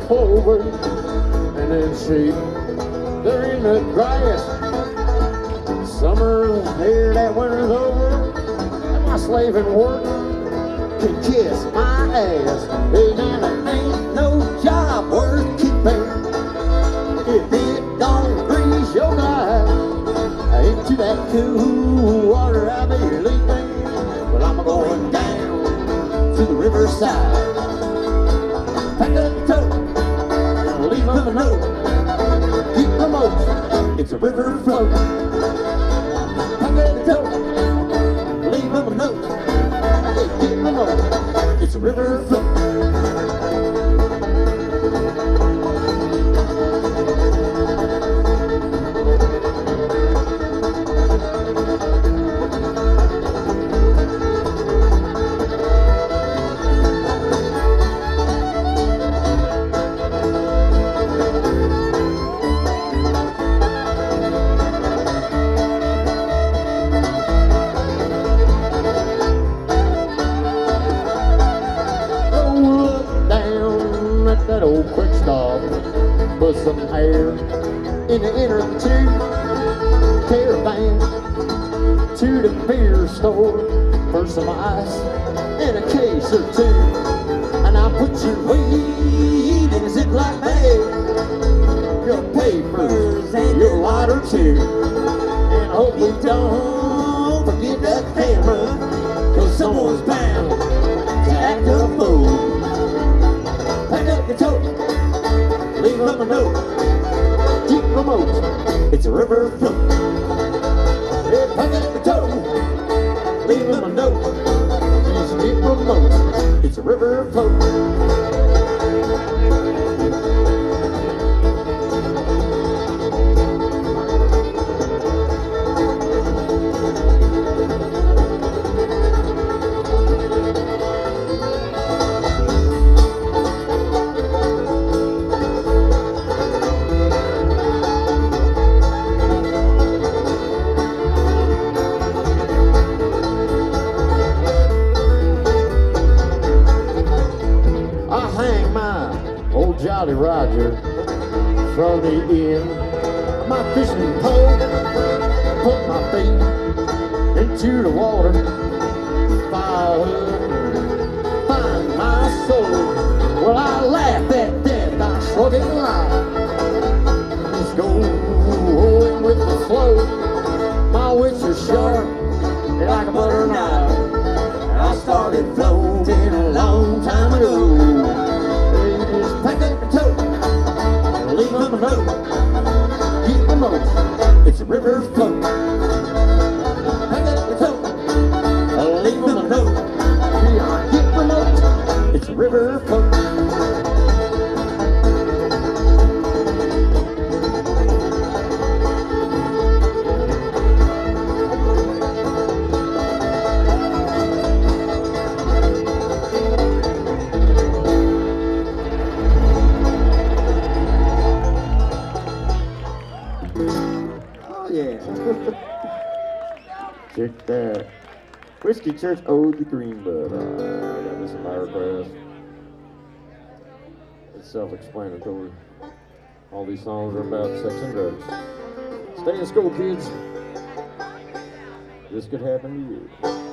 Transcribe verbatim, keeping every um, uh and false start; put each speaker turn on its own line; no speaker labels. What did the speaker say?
clover, and then sheep, they're in the grass. Summer's here, that winter's over, and my slaving work can kiss my ass. Hey, now there ain't no job worth keeping if it don't grease your glass. Into that cool water I be leaping, but I'm going down to the riverside. Pack up the tote, and leave them a note. Keep the moat, it's a river float. Pack up the tote, leave them a note. Keep the moat, it's a river float. That old quick stop, put some air in the inner tube. Caravan to the beer store for some ice and a case or two. And I put your weed in a Ziploc bag, your papers and your lighter too. And hope we don't forget that camera, cause someone's bound to act a fool. Pack up the tote, leave them a note, keep the moat, it's a river float. Hey, pack up the tote, leave them a note, just keep the moat, it's a river float. Jolly Roger from the end of my fishing pole, put my feet into the water, fire find my soul. Well, I laugh at death, I shrug it lie, just going with the flow. My wits are sharp, they're like a butter knife. I started floating a long time ago. Pack up the tote, leave them a note, keep the moat, it's a river float. Pack up the tote, leave them a note, keep the moat, it's a river float. Check that. Whiskey Church Ode to Green Bud. Uh, I got this in my request. It's self-explanatory. All these songs are about sex and drugs. Stay in school, kids. This could happen to you.